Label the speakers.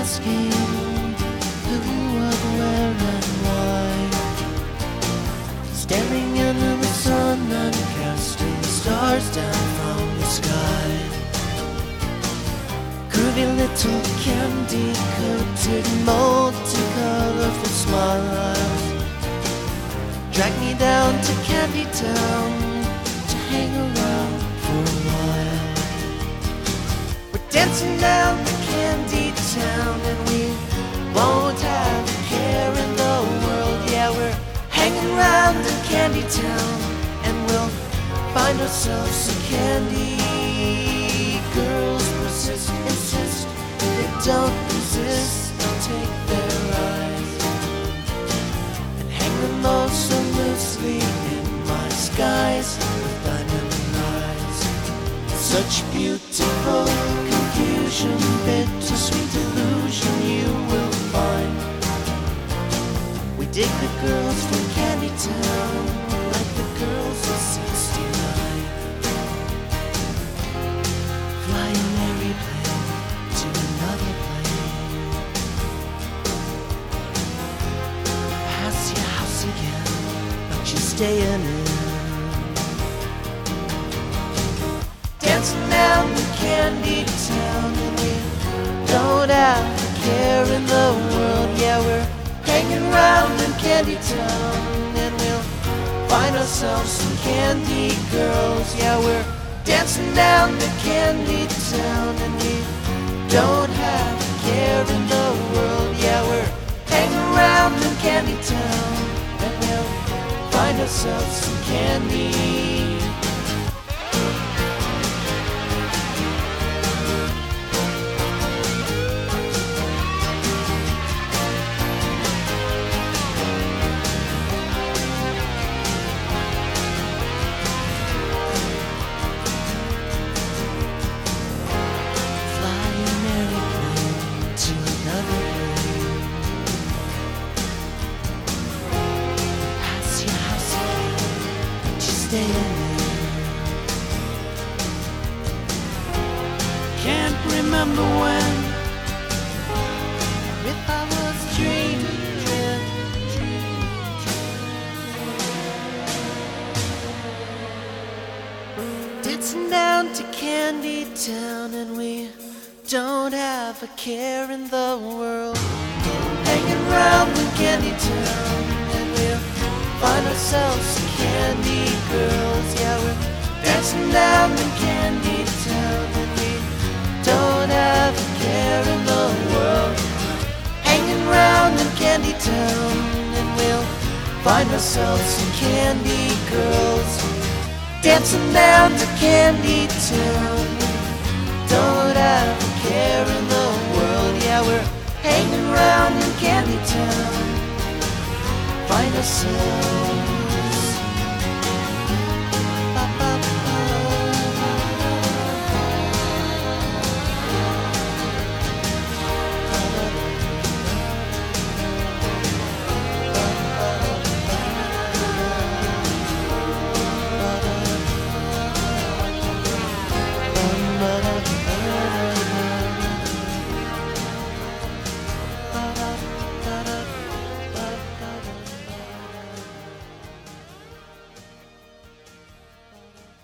Speaker 1: asking who, what, where, and why. Standing under the sun and casting stars down from the sky. Groovy little candy-coated, multi-colorful smiles drag me down to Candy Town to hang around for a while. We're dancing down to Candy Town and we won't have a care in the world. Yeah, we're hanging around in Candy Town and we'll find ourselves some candy. Girls persist, insist, they don't resist. I'll take their eyes and hang them all so loosely in my skies with diamond eyes. Such beautiful confusion, bittersweet illusion you will find. We dig the girls from Candy Town like the girls of '69. Fly an airy plane to another plane. Pass your house again, but you're staying in. Dancing down to Candy Town and we don't have a care in the world. Yeah, we're hanging around in Candy Town and we'll find ourselves some candy girls. Yeah, we're dancing down to Candy Town and we don't have a care in the world. Yeah, we're hanging around in Candy Town and we'll find ourselves some candy. Can't remember when, if I was dreaming. Dancing down to Candy Town and we don't have a care in the world. Hanging around in Candy Town and we'll find ourselves some candy girls. Yeah, we're dancing down in Candy Town and we don't have a care in the world. Hanging around in Candy Town and we'll find ourselves some candy girls. Dancing down to Candy Town, don't have a care in the world. Yeah, we're hanging around in Candy Town, find ourselves